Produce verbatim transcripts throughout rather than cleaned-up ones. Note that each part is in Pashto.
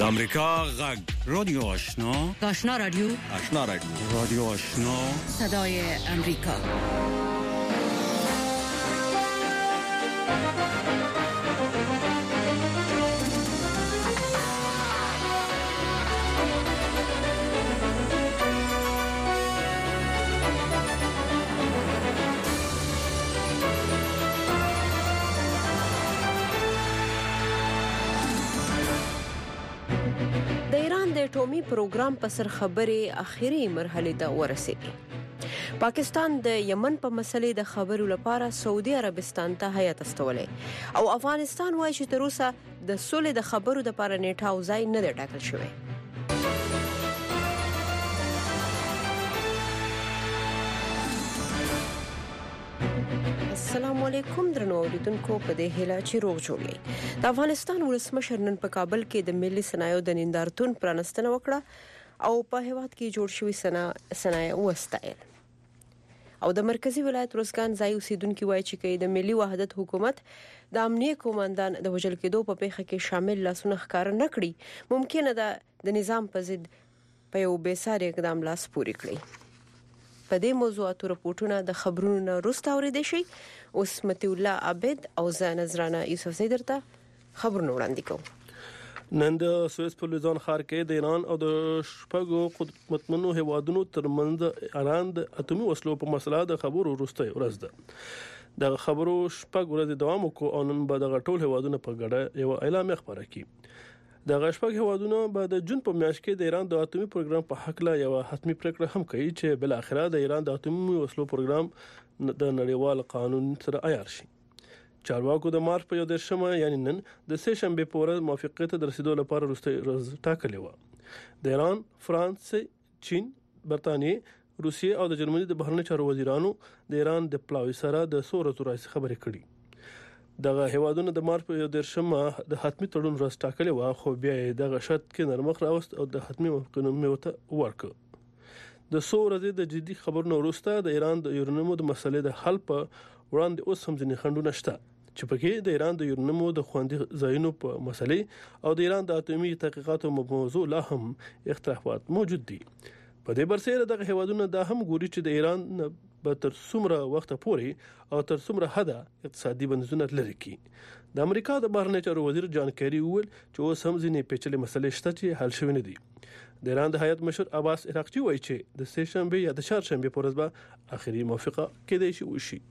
امریکا غږ رادیو آشنا آشنا رادیو آشنا رادیو رادیو آشنا صدای امریکا. اټومي پروګرام په سر خبرې اخیری مرحله ته ورسېږي. پاکستان د یمن په مسلې د خبرو لپاره سعودي عربستان ته هیات استولې او افغانستان وایي چې تر اوسه د صلح د خبرو لپاره نیټه او ځای نه دی ټاکل شوی. السلام علیکم درنو اوریدونکو، په دې هیله چې روغ جوړ یې. د افغانستان ولسمشر نن په کابل کې د ملي صنایعو د نندارتون پرانستنه وکړه او په هیواد کې جوړ شوي صنایع وستایل. او د مرکزی ولایت روزګان ځای اوسیدونکو وایي چې د ملي وحدت حکومت د امنیه کومندان د وژل کېدو په پیښه کې شامل لاسونه ښکار نه کړي، ممکنه ده د نظام په ضد په یو بېساري اقدام لاس پورې کړي. په دې موضوعاتو رپورټونه د خبرونو نه وروسته اورېدای شي. اوس متي الله عابد او زه نظرانه یوسف زی درته خبرونه وړاندې کوم. نن د سویس په لوزان ښار کې د ایران او د شپږو قدرتمنو هیوادونو ترمنځ ایران د اټومي وسلو په مسله د خبرو وروسته ورځ ده. د خبرو شپږ ورځې دوام وکړ او نن به د ټول هیوادونو په ګډه یو اعلامیه خپاره کړي. د غشپک هیوادونو به د جون په میاشت کې د ایران د اټومي پروګرام په حق لا یو حتمی پریکړه هم کوي چې بل اخره د ایران د اټومي وسلو پروګرام د نړیوال قانون سره عیار شي. چارواکو د مارچ په یو دیرشمه یعنی نن د سه شنبه په ورځ موافقت ته رسیدو لپاره وروستۍ ورځ ټاکلې و. د ایران، فرانس، چین، برتانیې، روسیې او د جرمني د بهرنی چارو وزیرانو د ایران د پلاوي سره د سورتو راځي خبرې کړي. دغه هیوادونو د مارچ په یو دیرشمه د حتمی تړون ورځ ټاکلې و، خو بیا یې دغه شرط کې نرمخ راوست او د حتمی قانون ورته ورکړ. د څو ورځې د جدي خبرونو وروسته د ایران د یورانیمو د مسلې د حل په وړاندې اوس هم ځینې خنډونه شته چې پکې د ایران د یورانیمو د خوندي ځایونو په مسلې او د ایران د اټومي تحقیقاتو موضوع لا هم اختلافات موجود دي. په دې برسېره دغه هیوادونه دا هم ګوري چې د ایران به تر څومره وخت پورې او تر څومره حده اقتصادي بندیزونه لري کی. د امریکا د بهرنی چارو وزیر جان کیری وویل چې اوس هم ځینې پیچلې مسلې شته چې حل شوې نه دي. د ایران د هیئت مشر عباس عراقچي وایي چې د سه شنبه یا د چهارشنبه په ورځ به اخري موافقه کېدای شي وشي.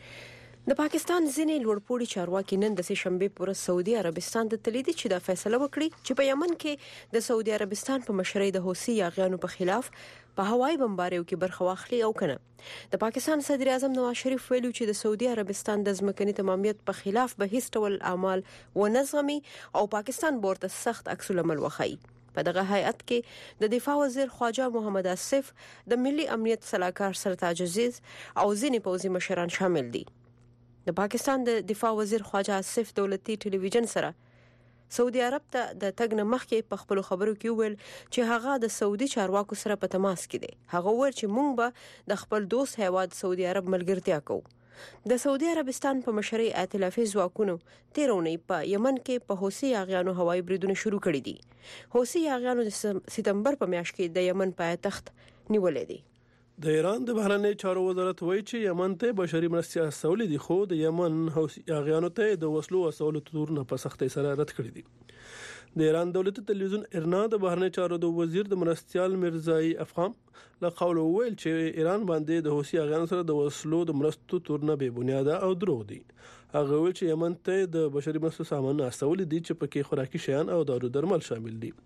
د پاکستان ځینې لوړپوړي چارواکي نن د سه شنبه پر سعودي عربستان ته تللی دي چې دا فیصله وکړي چې په یمن کې د سعودي عربستان په مشرۍ د حوثي یاغیانو په خلاف په هوایي بمباریو کې برخه واخلي او کنه. د پاکستان صدر اعظم نواز شریف ویلو چې د سعودي عربستان د ځمکني تمامیت په خلاف به هیڅ ډول اعمال ونظمي او پاکستان ورته سخت عکس العمل وخایي. په دغه هیئت کې د دفاع وزیر خواجه محمد آصف، د ملي امنیت صلاحکار سرتاج عزیز او ځینې پوځي مشران شامل دي. د پاکستان د دفاع وزیر خواجه آصف دولتي ټلویزیون سره سعودي عرب ته د تګ نه مخکې په خپل خبرو کې ویل چې هغه د سعودي چارواکو سره په تماس کې دي. هغه وویل چې موږ به د خپل دوست هیواد سعودي عرب ملګرتیا کوو. د سعودي عربستان په مشرۍ ائتلافي ځواکونو تیرونی په یمن کې په حوثي یاغیانو هوایي بریدونه شروع کړي دي. حوثي یاغیانو د سپتمبر په میاشت کې د یمن پایتخت نیولې دي. د ایران د بهرنی چارو وزارت وایي چې یمن ته بشري مرستې استولې دي، خو د یمن حوثي یاغیانو ته د وسلو استولو تورونه په سختۍ سره رد کړی دي. د ایران دولتي تلویزیون ارنا د بهرنی چارو د وزیر د مرستیال مرزای افخام له قوله ویل چې ایران باندې د حوثي یاغیانو سره د وسلو د مرستو تورونه بې بنیاده او دروغ دي. هغه ویل چې یمن ته د بشري مرستو سامان استولې دي چې پکې خوراکي شیان او دارو درمل شامل دي.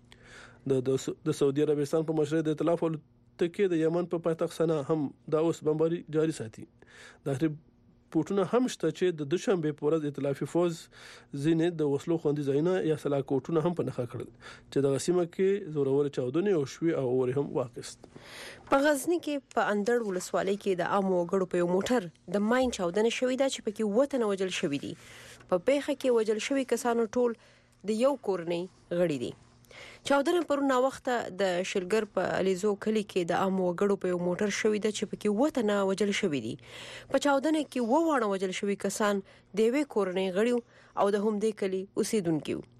د د سعودي عربستان په مشرۍ د ائتلاف کې د یمن په پایتخت سنا هم دا اوس بمباري جاري ساتي. د پورتونه هم شته چې د دوشنبه په ورځ ائتلافي فوز ځینې د وسلو خوندي ځایونه یا سلاکوټونه هم په نخښه کړل چې د غسیمه کې زورور چاودنې او شوي او اور هم واقعست. په غزنی کې په اندړ ولسوالۍ کې د عام وګړو په یو موټر د ماین چاودنه شوې ده چې پکې وطن وجل شوې دي. په پیښه کې وجل شوي کسانو ټول د یو کورنۍ غړي دي. چاودنه پرونه وخت د شلګر په الیزو کلی کې د عام وګړو په یو موټر شوې ده چې پکې وطن وجل شوې دي. په چاودنه کې و وانه وجل شوي کسان د یوې کورنۍ غړي او د همدې کلی اوسیدونکو.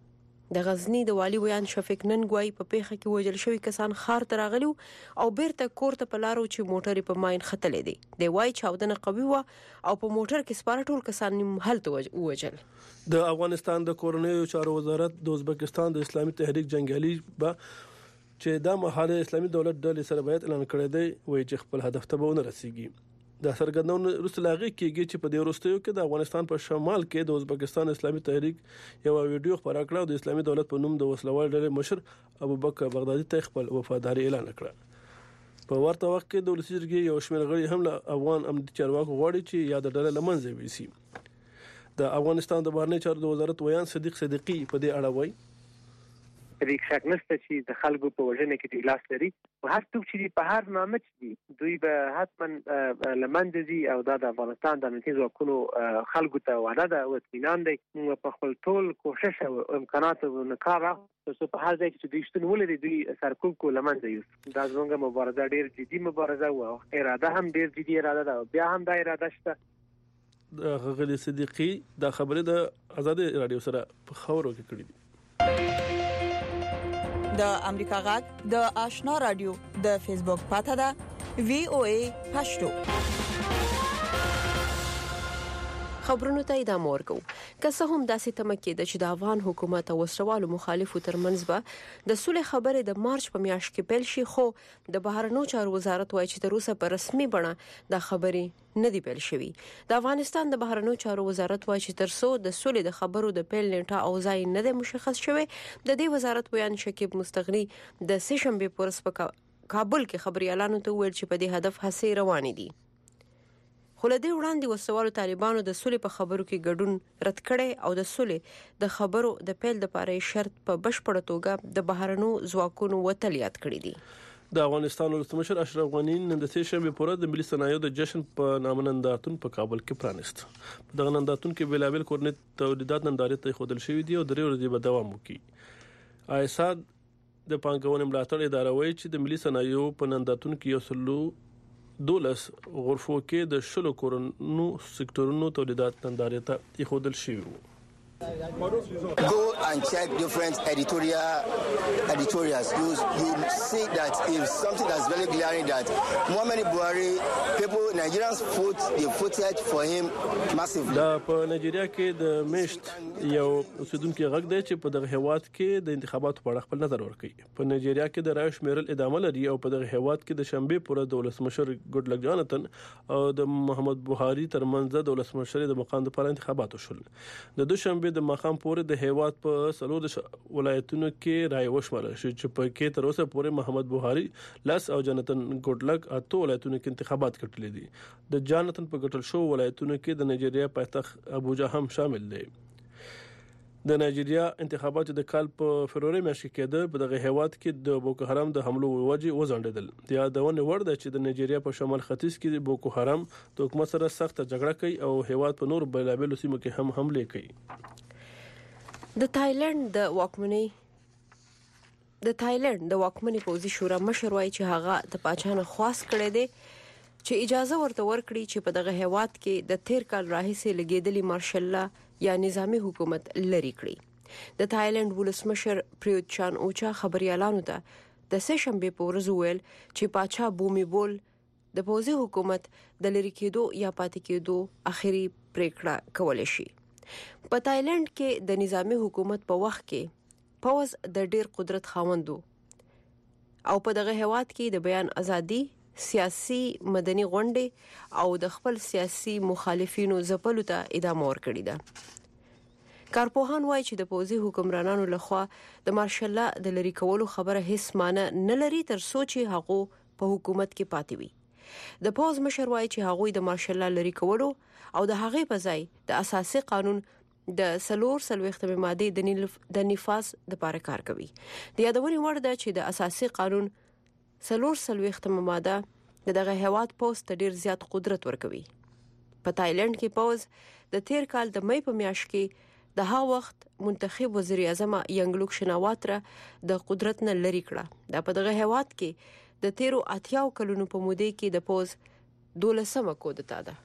د غزنی د والی ویان شفیق ننګوای په پیښه کې وژل شوی کسان خار ته راغلي او بیرته کور ته په لارو چې موټر په ماین خطلې دي د وای چاودنه قوي و او په موټر کې سپاره ټول کسان هلته وژل. د افغانستان د کورنیو چارو وزارت د ازبکستان د اسلامي تحریک جنگیالي به چې د مهاله اسلامي دولت ډلې سره بیعت اعلان کړی دی وایي چې خپل هدف ته ونه رسیږي. د سرګندون رسلاغي کېږي چې په دې وروستیو کې د افغانستان په شمال کې د ازبکستان اسلامي تحریک یو ویډیو خبره کړه او د اسلامي دولت په نوم د وسلوال ډلې مشر ابوبکر بغدادي ته خپل وفاداري اعلان کړه. په ورته وخت کې د ولسي جرګې یو شمېر غړي هم له افغان امنیتي چارواکو غواړي چې یاد ډله لمنځه ویسي. د افغانستان د بهرنی چارو د وزارت ویان صدیق صدیقي په دې اړه وایي ریک شک نشته چې د خلکو په وژنه کې د لاس لري او هر څوک چې په هر نامه چې دوی به حتما لمنځه ځي او دا د افغانستان د امنیتي ځواکونو خلکو ته وعده ده او اطمینان دی. موږ په خپل ټول کوشش او امکاناتو نه کار اخلو چې په هر ځای کې دوی شتون ولري دوی سرکوب کو لمنځه یوسي. دا زموږ مبارزه ډېر جدي مبارزه او اراده هم ډېر جدي اراده ده او بیا هم دا اراده شته. د غغلی صدیقي د خبره د آزاد رادیو سره په خبرو کې کړې دي. د امریکا غږ د آشنا رادیو د فیسبوک پاته ده وی او ای پښتو. خبرونو ته ادامه ورکو. که څه هم داسې تمه کېده چې د افغان حکومت او وسلوالو مخالفو ترمنځ به د صلح خبرې د مارچ په میاشت کې پیل شي خو د بهرنیو چارو وزارت وایي چې تر اوسه په رسمي بڼه د خبرې نه دی پیل شوی. د افغانستان د بهرنیو چارو وزارت وایي چې تر څو د صلح د خبرو د پیل نیټه او ځای نه دی مشخص شوی د دې وزارت بیان شکیب مستغنی د سه شنبه پورس په کابل کې خبريالانو ته ویل چې په دې هدف هڅې روانې دي. خو له دې وړاندې وسوالو طالبانو د صلح په خبرو کې ګډون رد کړي او د صلح د خبرو د پیل لپاره شرط په بشپړه توګه د بهرنیو ځواکونو وتل یاد کړی دي. د افغانستان ولسمشر اشرف غنی نن د سه شنبه پورې د ملي صنایعو د جشن په نامه نندارتون په کابل کې پرانیست. په دغه نندارتون کې بلابل کورنۍ تولیدات نندارې ته خودل شوې دي او درې ورځې به دوام وکړي. ایساد د پانګونې ملاتړ اداره وایي چې د ملي صنایعو په نندارتون کې یو سلو دولس غرفو کې د شلو کورونو سکتورونو تولیدات نندارې ته خودل شوی وو. Go and check different editorial editorials. You you see that if something that's very glaring that Muhammadu Buhari, people Nigerians vote they voted for him massively. دا په نایجیریا کې د میشت یو اوسیدونکو غږ دی چې په دغه هیواد کې د انتخاباتو په اړه خپل نظر ورکړي. په نایجیریا کې د رایو شمیرل ادامه لري او په دغه هیواد کې د شنبه پورې د ولسمشر ګډلک جانتن او د محمد بوهاري ترمنځ د ولسمشر د مقام لپاره انتخابات وشول. د دوشنبه د مقام پورې د هیواد په سلور ولایتونو کې رای وشمارل شو چې په کې تر اوسه پورې محمد بوهاري لاس او جانتن ګډلک اته ولایتونو کې انتخابات کړل دي. د جانتن په ګټل شو ولایتونو کې د نایجیریا پایتخت ابوجا هم شامل دی. د نایجیریا انتخابات د کال په فروری میاشت کې کېده. په دغه هیواد کې د بوکو حرام د حملو وجې وزندل. د یادونه وړ ده چې د نایجیریا په شمال ختیځ کې د بوکو حرام د حکومت سره سخت جګړه کوي او هیواد په نور بلابل سیمو کې هم حمله کوي. د تایلند د واکمنۍ د تایلند د واکمنۍ پوځي شورا مشر وایي چې هغه د پاچانه خواست کړی دی چې اجازه ورته ورکړي چې په دغه هیواد کې د تیر کال راهیسې لګیدلي مارشل لا یا نظامی حکومت لري کړي. د تایلند ولسمشر پریوت چان اوچا خبريالانو ته د سه شنبه په ورځ ویل چې پاچا بومي بول د پوځي حکومت د لری کېدو یا پاتې کېدو اخري پریکړه کولای شي. په تایلند کې د نظامی حکومت په وخت کې پوز د ډیر قدرت خاوندو او په دغه هیواد کې د بیان ازادي، سیاسي مدني غونډې او د خپل سیاسي مخالفینو ځپلو ته ادامه ورکړې ده. کارپوهان وایي چې د پوځي حکمرانانو لخوا د مارشل لا د لری کولو خبره هیڅ معنی نه لري تر څو چې هغه په حکومت کې پاتې وي. د پوز مشر وایي چې هغه د مارشل لا لری کولو او د هغې په ځای د اساسي قانون د سلور سلويختمه ماده د نفاذ لپاره کار کوي. د یادونې وړ ده چې د اساسي قانون سلور سلويختمه ماده دغه هیواد پوز ته ډیر زیات قدرت ورکوي. په تایلند کې پوز د تیر کال د مې په میاشت کې د ها وخت منتخب وزیر اعظم ینګلوک شناوات را د قدرت نه لری کړه. د په دغه هیواد کې د تیرو اتیاو کلونو په موده کې د پوز دولسمه کودتا ده.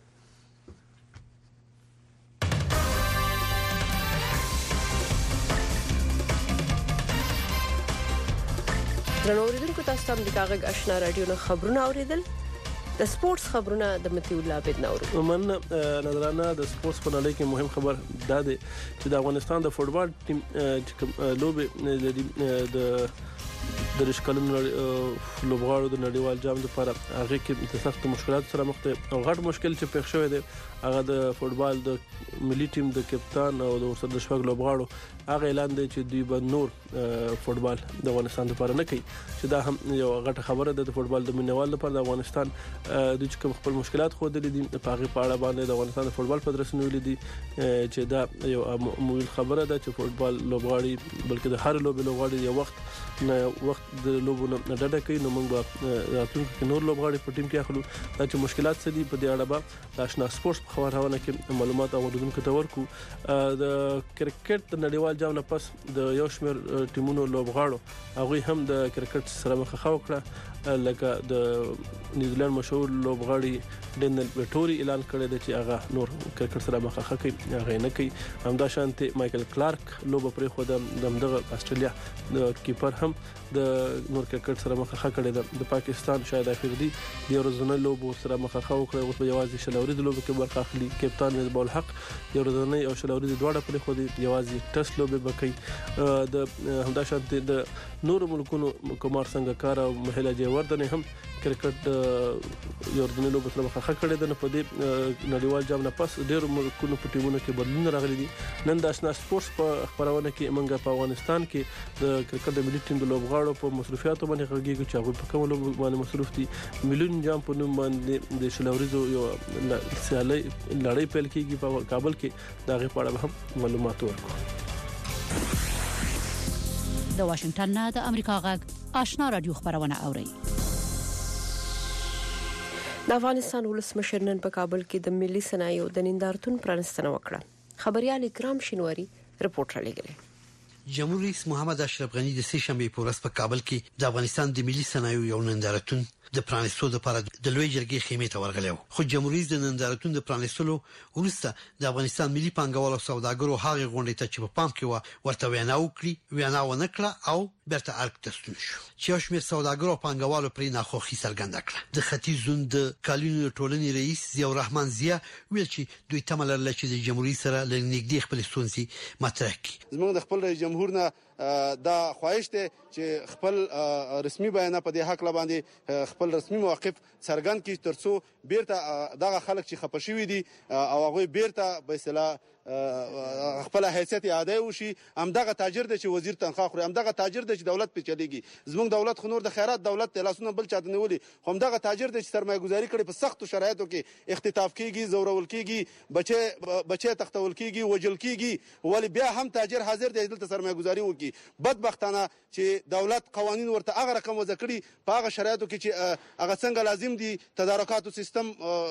رنوریدونکو تاسو ته امریکا غږ آشنا رادیو نه خبرونه اوریدل. د سپورتس خبرونه د متي الله عبد نور. من نظرانه د سپورتس په نړۍ کې مهم خبر دا دی چې د افغانستان د فوټبال ټیم چې لوبې د د رشکلونو لوبغاړو د نړیوال جام لپاره هغه کې د سخت مشکلات سره مخ ته او غټ مشکل چې پیښ شوی دی هغه د فوټبال د ملي ټیم د کپتان او د ورسره د شپږ لوبغاړو هغه اعلان دی چې دوی به نور فوټبال د افغانستان لپاره نه کوي چې دا هم یو غټه خبره ده د فوټبال د مینوال لپاره د افغانستان د چې خپل مشکلات خو د دې په هغه په اړه باندې د افغانستان د فوټبال فدراسیون ویلي دي چې دا یو مهم خبره ده چې فوټبال لوبغاړي بلکې د هر لوبې لوبغاړي یو وخت نه وخت د لوبو نه ډډه کوي نو موږ به راتلونکي نور لوبغاړي په ټیم کې اخلو دا چې مشکلات څه دي په دې اړه به د آشنا سپورتس په خبرونه کې معلومات او اوریدونکو ته ورکو. د کرکټ د نړیوال جام نه پس د یو شمېر ټیمونو لوبغاړو هغه هم د کرکټ سره مخه خو کړه لکه د نیوزیلند مشهور لوبغاړي ډینل ویټوري اعلان کړی دی چې هغه نور کرکټ سره مخه خکې هغه نه کوي. همدا شانتي مايكل کلارک لوب پرې خو د دغه استرالیا د کیپر هم د نور کرکټ سره مخه کړی دی. د پاکستان شاهد افریدي د ورځنۍ لوب سره مخه خو کړی او په یوازې شلوري د لوب کې برخه اخلي. کپتان مصباح الحق د ورځنۍ او شلوري د دوړه پرې خو دی یوازې ټیسټ لوب بکې د همدا شانتي د نور ملکونو کومار څنګه کار او مهله جوردن هم کرکټ یوردنی لوب سره مخه کړی دی. په دې نړیوال جام نه پس ډېر ملکونو په ټیمونو کې بدلون راغلي دي. نن د آشنا سپورتس په خبرونه کې موږ په افغانستان کې د کرکټ د ملي ټیم د لوبغاړو په مصرفياتو باندې غږیږي چې هغه په کوم لوب باندې مصروف دي. مليون جام په نوم باندې د شلوريزو یو سیالي لړۍ پیل کیږي په کابل کې دا غي په اړه هم معلومات ورکړو. د واشنگټن نه د امریکا غږ آشنا رادیو خبرونه اوري. د افغانستان ولسمشر نن په کابل کې د ملي صنایعو د نندارتون پرانستنه وکړه. خبريال اکرام شینواری رپورټ را لګره. جمهور رئیس محمد اشرف غنی د سه شنبه په ورځ په کابل کې د افغانستان د ملي صنایعو یو نندارتون د پرانستو لپاره د لوی جرګې خیمه ته ورغلی و. خو جمهور رئیس د نندارتون د پرانستلو وروسته د افغانستان ملي پانګوالو سوداګرو هغه غونډې ته چې په پام کې و ورته وینا وکړي وینا ونه کړه او برته ارګ ته ستون شو چې یو شمېر سوداګرو پانګوالو پرې ناخوښي څرګنده کړه. د ختیځ زون د کالونو ټولنې رئیس ضیاء الرحمن ضیاء ویل چې دوی تمه لرله چې د جمهوریت سره لنګدې خپل ستونزې مطرح کړي. زموږ د خپل رئیس جمهور نه دا خواهش ده چې خپل رسمي بیان په دې حق لباندې خپل رسمي موقف څرګند کړي ترڅو بیرته دغه خلک چې خپشوي دي او هغه بیرته به اصطلاح خپل حیثیت اعاده وشي. همدغه تاجر دی چې وزیر تنخواه خوري، همدغه تاجر دی چې دولت په چلیږي. زموږ دولت خو نور د خیرات دولت ته لاسونه بل چاته نیولي، خو همدغه تاجر دی چې سرمایه گذاري کړي په سختو شرایطو کې اختطاف کیږي، زورول کیږي، بچي بچي تختول کیږي، وجل کیږي، ولی بیا هم تاجر حاضر دی دلته سرمایه گذاري وکړي. بدبختانه چې دولت قوانين ورته هغه رقم وضع کړي په هغه شرایطو کې چې هغه څنګه لازم دي. تدارکاتو سیستم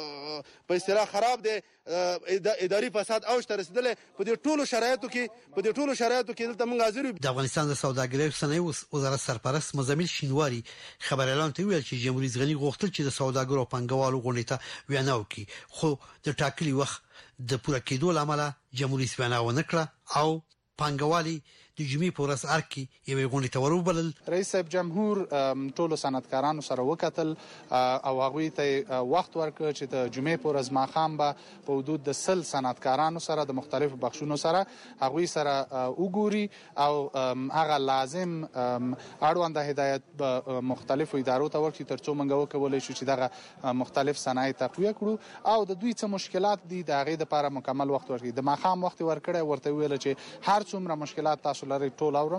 په اصطلاح خراب دی، اداري فساد اوج ته رسیدلی. په دې ټولو شرایطو کې په دې ټولو شرایطو کې دلته موږ حاضر یو. د افغانستان د سوداګرۍ او صنایعو وزارت سرپرست مزمل شینواری خبر اعلان ته ویل چې جمهور رئیس غنی غوښتل چې د سوداګرو او پنګوالو غونډې ته وینا وکړي، خو د ټاکلي وخت د پوره کېدو لامل جمهور رئیس وینا ونه کړه او پنګوالي د جمعې په ورځ ارکي یوې غونډې ته وروبلل. رئیس صاحب جمهور ټولو صنعتکارانو سره وکتل او هغه ته وخت ورکړ چې د جمعې په ورځ ماښام به په حدود د سل صنعتکارانو سره د مختلفو بخشونو سره هغه سره وګوري او هغه لازم اړوند هدایت به مختلفو ادارو ته ورکړي ترڅو موږ وکولای شو چې دغه مختلف صنایع تقویه کړو او د دوی څه مشکلات دي د هغه لپاره مکمل وخت ورکړي. د ماښام وخت ورکړی ورته ویل چې هر څومره مشکلات تاسو لري ټول اورم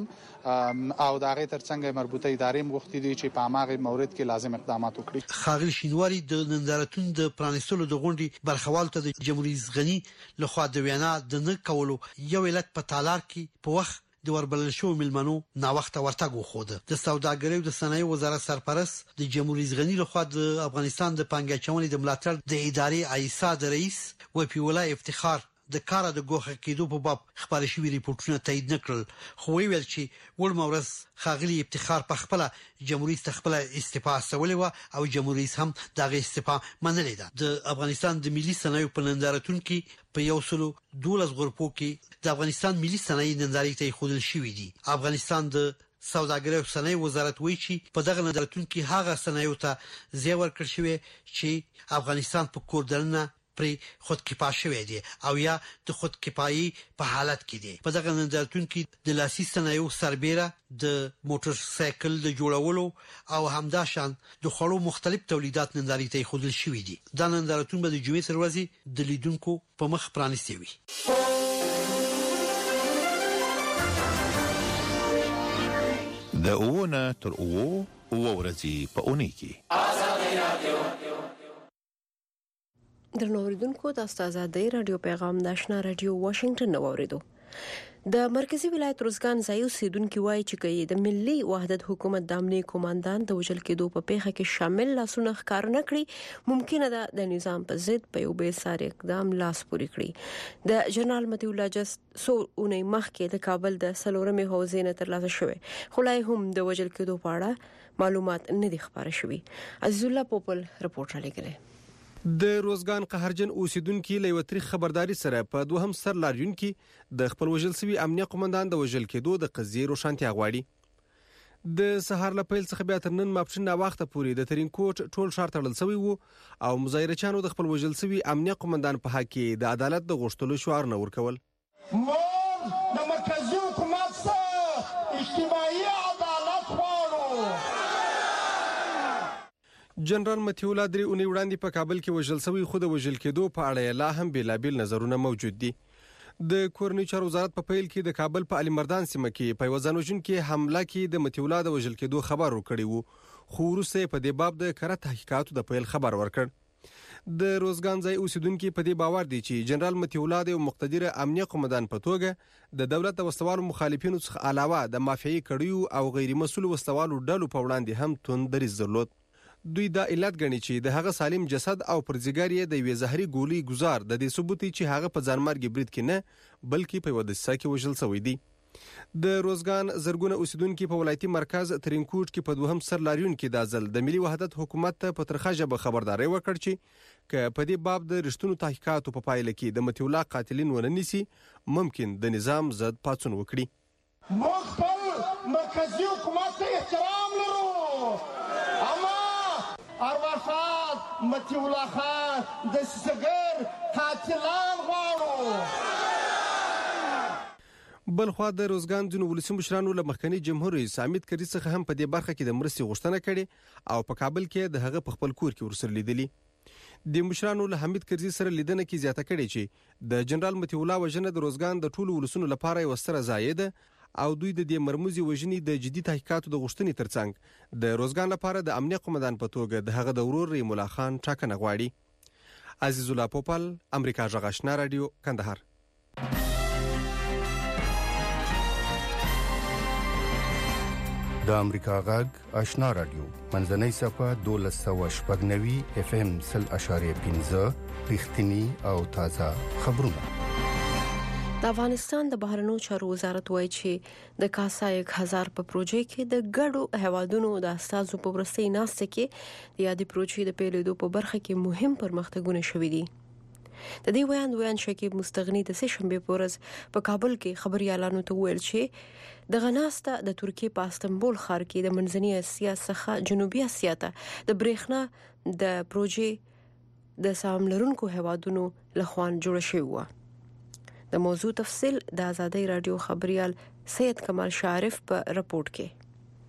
او د هغه ترڅنګ مربوطه ادارې مغوښتي دي چې په هغه مورد کې لازم اقدامات وکړي. خاغل شینواری د نندارتون د پرانستلو د غونډې برخوال ته د جمهوریت غنی لخوا د وینا د نه کولو یو علت په تالار کې په وخت د وربلل شو ملمنو نا وخت ورتګ وخوده. د سوداګرۍ او د صنایعو وزارت سرپرست د جمهوریت غنی لخوا د افغانستان د پنځچونې د ملاتړ د ادارې ایسا د رئیس و پیولا افتخار د کار د ګوښه کېدو په باب خبري شوی ریپورتونه تایید نکړل، خو ویل چې ول مورز خاغلی افتخار په خپل جمهوریت خپل استعفا سوالي و او جمهوریت هم دغه استعفا منلې ده. د افغانستان د ملي صنایعو په نندارتون کې په یو سلو دولس غرفو کې د افغانستان ملي صنایع نندارې ته خودل شوې دي. افغانستان د سوداګرۍ او صنایع وزارت وایي چې په دغه نظارتونو کې هغه صنایعو ته ځای ورکړل شوی چې افغانستان په کوردلنه پر خود کفا شوی دی او یا د خود کفایي په حالت کې دی. په دغه نظارتونو کې د لاسي صنایعو سربېره د موټر سایکل د جوړولو او همداشان د خړو مختلف تولیدات نندارې ته خودل شوی دي. دا نندارتون به د جمعې تر ورځې د لیدونکو په مخ پرانیستي وي. د اوونه تر اوو اوو ورځې په اونۍ کې آزادۍ رادیو. درنو اوریدونکو د آزادۍ رادیو پیغام د آشنا رادیو واشنگټن نو اوریدو. د مرکزی ولایت روزګان ځای اوسیدونکو وایي چې د ملي وحدت حکومت د امنیت کمانډان د وجل کېدو په پیښه کې شامل لاسونه ښکار نه کړي، ممکنه ده د نظام په ضد په یو بې ساري اقدام لاس پوري کړي. د جنرال مطیع الله جست سو اونۍ مخکې د کابل د سلورمې حوزې نه ترلاسه شوې، خو لا هم د وجل کېدو په اړه معلومات نه دي خبره شوي. عزیز الله پوپل رپورټ را لګره. د روزګان قهرجن اوسیدونکو له وتري خبرداري سره په دوهم سر لاریون کې د خپل وجل سوي امنیت قومندان د وجل کېدو د قضیې روښانتیا غواړي. د سهار له پیل څخه بیا تر نن ماپښین نا وخت پورې د ترینکوټ ټول ښار تړل شوی وو او مظاهرچیانو د خپل وجل سوي امنیت قومندان په حق کې د عدالت د غوښتلو شعار نه ورکول. مور د مرکزی حکومت سره اجتماعي عدالت غواړو. جنرال مطیع الله درې اونۍ وړاندې په کابل کې وژل شوی، خو د وژل کېدو په اړه لا هم بیلابیل نظرونه موجود دي. د کورنۍ چارو وزارت په پیل کې د کابل په علي مردان سیمه کې په وزن وژن کې حمله کې د مطیع الله د وژل کېدو خبر ورکړی وو، خو وروسته په دې باب د کره تحقیقاتو د پیل خبر ورکړ. د روزګان ځای اوسیدونکو په دې باور دي چې جنرال مطیع الله د مقتدر امنیت قومندان په توګه د دولت د وسوالو مخالفینو څخه علاوه د مافیایي کړیو او غیر مسؤل وسوالو ډلو په وړاندې هم توند دریځ درلود. دوی دا علت غني چې د هغه سالم جسد او پرځګر یې د وی زهري ګولۍ گزار د دې ثبوت چې هغه په ځانمرګ برید کې نه بلکې په ودسه کې وژل شوی دی. د روزګان زرګونه اوسیدونکو په ولایتي مرکز ترینکوټ کې په دوهم سر لاریون کې د ځل د ملي وحدت حکومت ته په ترخه ژبه خبرداري وکړ چې ک په دې باب د رښتونو تحقیقاتو په پایله کې د مطیع الله قاتلین وننسي، ممکن د نظام ضد پاتون وکړي. موږ خپل مرکزی حکومت ته احترام لرو، اما ارواحات مطیع الله خان د سګر قاتلان غواړو. بلخوا د روزګان ځینو ولسي مشرانو له مخکني جمهور رئیس حامد کرزي څخه هم په دې برخه کې د مرستې غوښتنه کړې او په کابل کې د هغه په خپل کور کې ورسره لیدلی. د مشرانو له حامد کرزي سره لیدنه کې زیاته کړې چې د جنرال مطیع الله وژنه د روزګان د ټولو ولسونو لپاره یو ستره ضایعه ده او دوی د دې مرموزي وژنې د جدي تحقیقاتو د غوښتنې ترڅنګ د روزګان لپاره د امنیت قومندان په توګه د هغه د ورور رحیم الله خان ټاکنه غواړي. عزیز الله پوپل، امریکا جغ آشنا رادیو، کندهار. د امریکا غږ آشنا رادیو منځنۍ صفه دولس سوه شپږ نوي اف ام سل اشاریه پنځه رښتینی او تازه خبرونه. د افغانستان د بهرنیو چارو وزارت وایي چې د کاسا یک هزار په پروژې کې د ګډو هیوادونو د استازو په ورستۍ ناسته کې د یادې پروژې د پیلېدو په برخه کې مهم پرمختګونه شوي دي. د دې ویاند ویاند شکیب مستغنی د سه شنبه په ورځ په کابل کې خبريالانو ته ویل چې د غناسته د ترکیې په استنبول ښار کې د منځنۍ اسیا څخه جنوبي اسیا ته د برېښنا د پروژې د سام لرونکو هیوادونو لخوا جوړ شوی و. د موضوع تفصیل د آزادۍ رادیو خبريال سید کمال شارف په رپورت کې.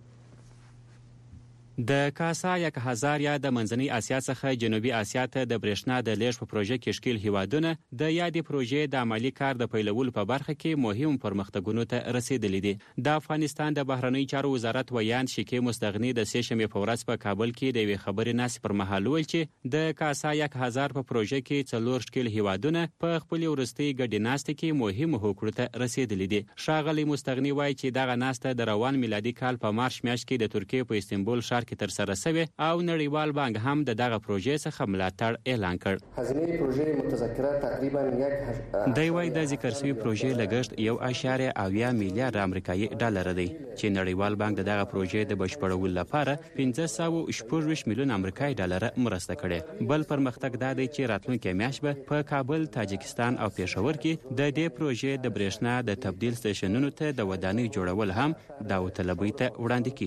د کاسا یک هزار یا د منځنۍ اسیا څخه جنوبي اسیا ته د برېښنا د لیږد په پروژه کې شکیل هیوادونه د یادې پروژې د عملی کار د پیلولو په برخه کې مهم پرمختګونو ته رسیدلي دي. د افغانستان د بهرنی چارو وزارت ویاند شکیب مستغنی د سه شنبه په ورځ په کابل کې د یوې خبرې ناسې پر مهال ویل چې د کاسا یک هزار په پروژه کې څلور شکیل هیوادونه په خپل ورستي ګډې ناستې کې مهم هوکړو ته رسیدلي دي. ښاغلی مستغنی وایي چې دغه ناسته د روان میلادي کال په مارچ میاشت کې د ترکیې په استنبول ښار کې تر سره شوی او نړیوال بانک هم د دغه پروژې څخه ملاتړ اعلان کړ. هزینه پروژې متذکره تقریبا یک د وای د ذکر شوی پروژې لګښت یو اشاریه اویا میلیارډ امریکایي ډالر دی چې نړیوال بانک د دغه پروژې د بشپړولو لپاره پنځه سوه شپږ ویشت میلیون امریکایي ډالر مرسته کړې. بل پرمختګ دا دی چې راتلونکي میاشت به په کابل، تاجکستان او پېښور کې د دې پروژې د برېښنا د تبدیل سټیشنونو ته د ودانۍ جوړول هم داوطلبۍ ته وړاندې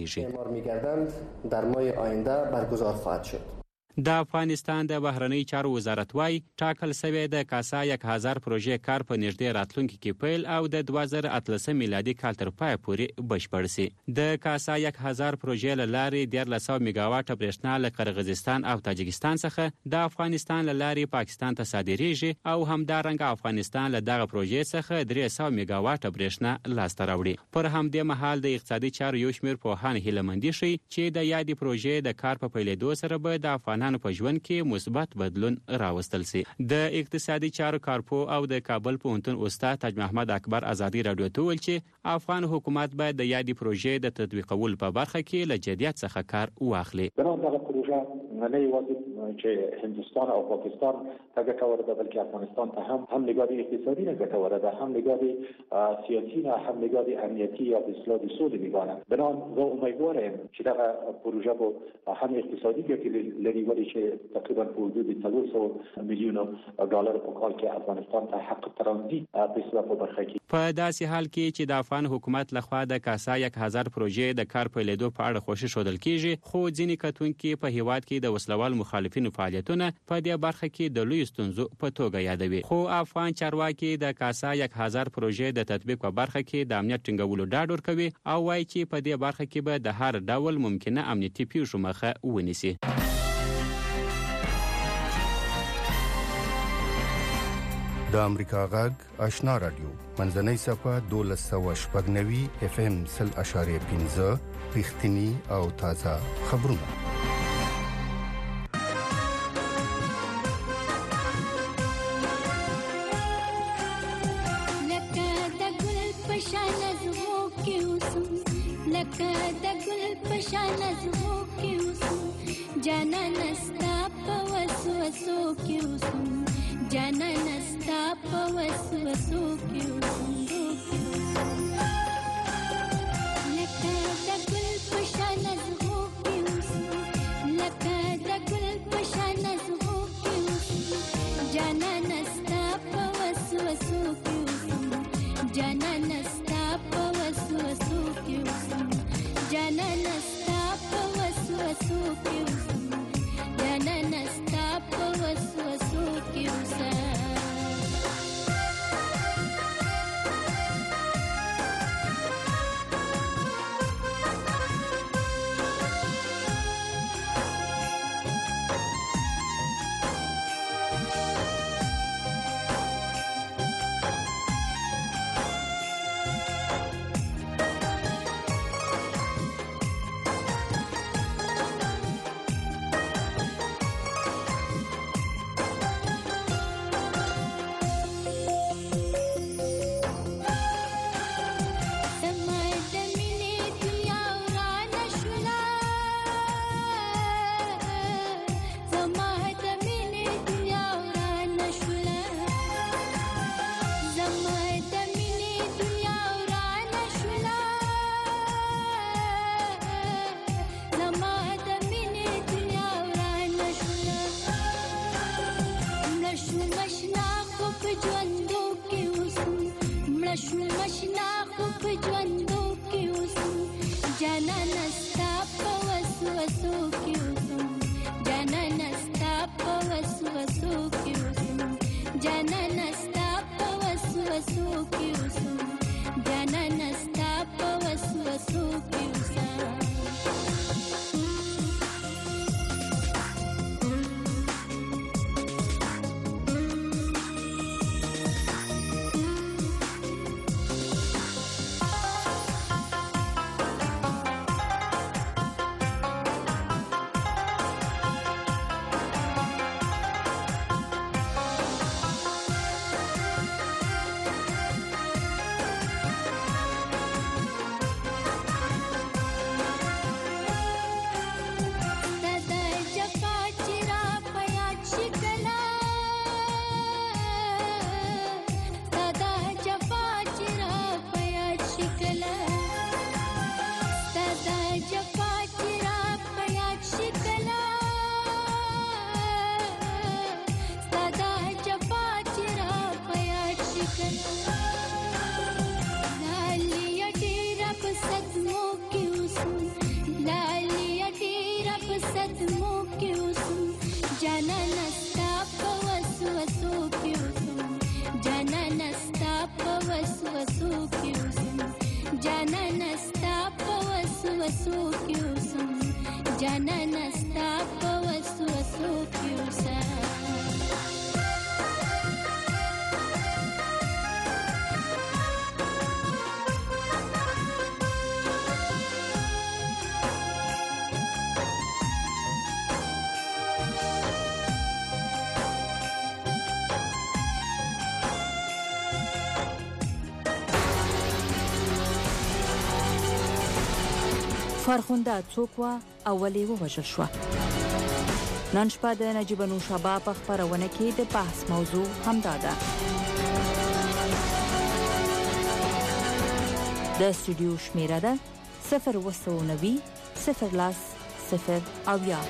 کیږي. در ماه آینده برگزار خواهد شد. د افغانستان د بهرنی چارو وزارت وايي ټاکل شوی د کاسا یک هزار پروژې کار په نږدې راتلونکي کې پیل او د دوه زره اتلسم میلادي کال تر پای پورې بشپړ شي. د کاسا یک هزار پروژې له لارې ډېر سوه میگاواټه برېښنا له قرغیزستان او تاجکستان څخه د افغانستان له لارې پاکستان ته صادریږي او همدارنګه افغانستان له دغه پروژې څخه درې سوه میگاواټه برېښنا لاسته راوړي. پر همدې مهال د اقتصادي چارو یو شمېر پوهان هیلهمندي ښیي چې د یادې پروژې د کار په پیلېدو سره به د افغانانو په ژوند کې مثبت بدلون راوستل شي. د اقتصادي چارو کارپو او د کابل پوهنتون استاد تاج محمد اکبر ازادي رادیو ته ویل چې افغان حکومت باید د یادې پروژې د تطبیقولو په برخه کې له جدیت څخه کار واخلي. دغه پروژه نه یوازې چې هندوستان او پاکستان ته ګټوره ده بلکې افغانستان ته هم هم نگاه اقتصادی نه ګټوره ده، هم نگاه سیاسی نه، هم نگاه امنیتی یا به اصطلاح د سولې نگاه نه. بنابراین زه امیدوارم چې دغه پروژه به هم اقتصادی ګټې لري ولی چې تقریبا په حدود څلور سوه میلیون ډالر په کال کې افغانستان ته حق ترانزیت په اصطلاح په برخه کې. په داسې حال کې چې د افغان حکومت لخوا د کاسا یک هزار پروژې د کار پیلېدو په اړه خوښي ښودل کیږي، خو ځینې کتونکي په هیواد کې د وسلوال مخالفینو فعالیتونه په دې برخه کې د لوی ستونزو په توګه یادوي. خو افغان چارواکي د کاسا یک هزار پروژې د تطبیق په برخه کې د امنیت ټینګولو ډاډ ورکوي او وایي چې په دې برخه کې به د هر ډول ممکنه امنیتي پیښو مخه ونیسي. د امریکا غږ آشنا رادیو منځنۍ صفه دولس سوه شپږ نوي اف ام سل اشاریه پنځه رښتینی او تازه خبرونه. जाना नस्ता पवसु वसु क्यों सुन जाना नस्ता पवसु वसु क्यों सुन लका दगुल पशान हो क्यों सुन लका दगुल पशान हो क्यों सुन जाना नस्ता पवसु वसु क्यों सुन जाना नस्ता पवसु वसु क्यों सुन जाना नस्ता पवसु वसु क्यों जाना नस्ता पवसु वसु क्यों सा جانان ستا په وسوسو کې اوسم جانان ستا په وسوسو کې اوسم فرخنده څوک وا اولې ووژل شو. نن شپه د نجیب نوشابه په خبرونه کې د بحث موضوع همدا ده. د استودیو شمیره ده صفر وسو نوي صفر لاس صفر اویا.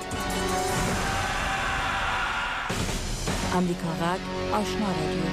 امریکا غږ آشنا رادیو.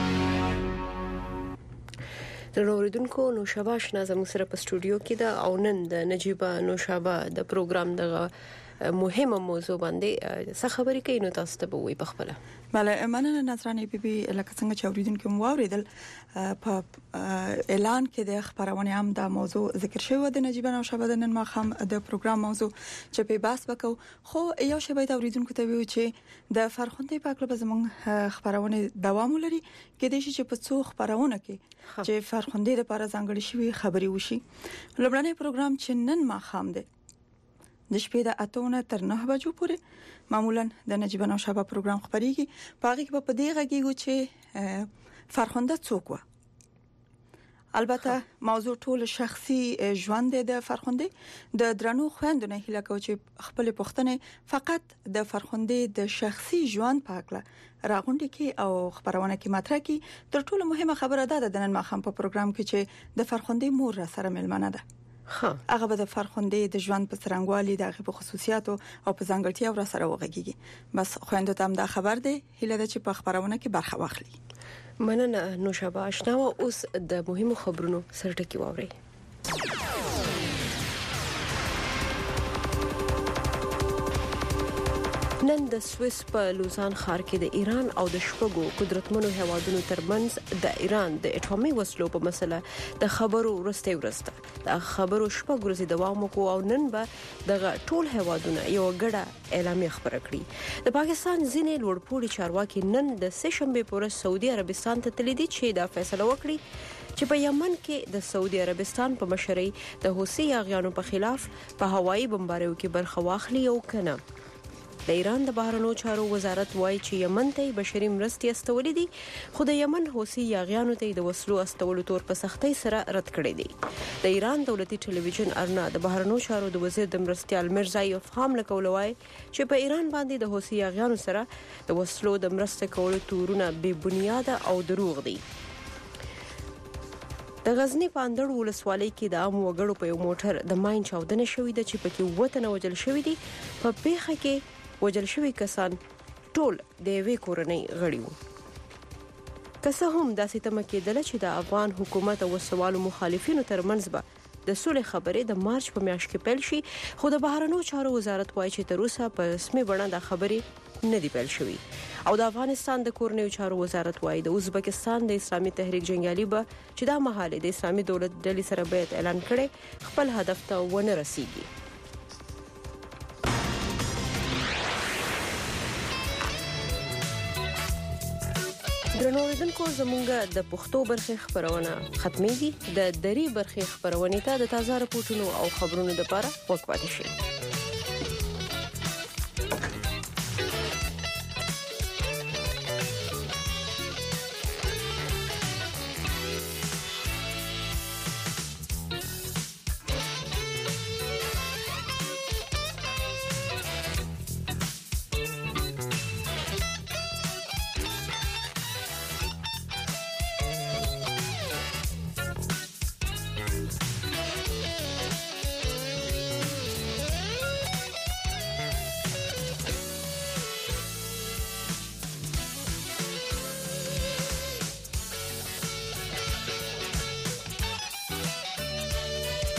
نوریدونکو نوشابه آشنا زموږ سره په استودیو کې ده او نن د نجیب نوشابه د پروګرام دغه مهمه موضوع باندې څه خبرې کوي نو تاسو ته به وي بخبله. بله مننه نظرانه بیبي لکه څنګه چې اوریدونکو مو اوریدل په اعلان کې د خبرونه هم د موضوع ذکر شوی د نجیب نوشابه د نن ماخام د پروګرام موضوع چې په بحث وکاو خو یو شی باید اوریدونکو ته ویو چې د فرخنده په اړه به زموږ خبرونه دوام لري کې د شي چې په څو خبرونه کې چې فرخنده لپاره ځانګړي شوی خبري وشي. لومړنی پروګرام چې نن ماخام دی د شپې د اتونه تر نه بجو پورې معمولا د نجیب نوشابه پروګرام خبريږي. پاغي کې په دې غږیږي چې فرخنده څوک و. البته موضوع ټول شخصي ژوند د فرخنده د درنو خويندو نه هیله کوي چې خپل پښتنه فقط د فرخنده د شخصي ژوند په اړه راغونډي کې او خبرونه کې مطرح کې تر ټولو مهمه خبره ده د نن ماخام په پروګرام کې چې د فرخنده مور را سره ملمنه ده. هغه به د فرخنده د ژوند په څرنګوالي د غو خصوصیاتو او په ځانګړتیا ور سره وغږیږي. بس خويندو ته هم دا خبر ده هیله ده چې په خبرونه کې برخه واخلي. مننه نوشابه آشنا او اوس د مهمو خبرونو سرټکی واوري. نن د سویس په لوزان ښار کې د ایران او د شپږو قدرتمنو هیوادونو ترمنځ د ایران د اټومي وسلو په مسله د خبرو ورسته ورسته د خبرو شپږ ورځې دوام وکړ او نن به د ټول هیوادونو یو ګډه اعلامیه خبره کړې. د پاکستان ځینې لوړپوړي چارواکي نن د سه شنبه پر سعودي عربستان ته تللی دي چې دا فیصله وکړي چې په یمن کې د سعودي عربستان په مشرۍ د حوثي یاغیانو په خلاف په هوایي بمباریو کې برخه واخلي او کنه. د ایران د بهرنیو چارو وزارت وایي چې یمن ته بشري مرستې استولې دي خو د یمن حوثي یاغیانو ته د وسلو استولو تور په سختۍ سره رد کړی دی. د ایران دولتي ټلویزیون ارنا د بهرنیو چارو د وزیر د مرستیال مرزای افهام لکول وایي چې په ایران باندې د حوثي یاغیانو سره د وسلو د مرستې کولو تورونه بې بنیاده او دروغ دي. د غزنی په اندړ ولسوالۍ کې د عام وګړو په یو موټر د ماین چاودنه شوې ده چې پکې وطن وجل شوې دي. په پیښه کې وجل شوی کسان ټول د وی کورنۍ غړي وو. که څه هم داسې تمه کېدل چې د افغان حکومت او سوالو مخالفینو ترمنځ به د سولې خبرې د مارچ په میاشت کې پیل شي خو د بهرنیو چارو وزارت وایي چې تر اوسه په رسمي بڼه د خبرې نه دی پیل شوی. او د افغانستان د کورنیو چارو وزارت وایي د ازبکستان د اسلامي تحریک جنگیالي به چې د مهاله د اسلامي دولت ډلې سره بیعت اعلان کړي خپل هدف ته ونه رسیږي. درنوریدونکو زمونږ د پښتو برخې خبرونه ختمېږي. د دری برخې خبرونه ته د تازه راپورټونو او خبرونو لپاره وخت پاتې شي.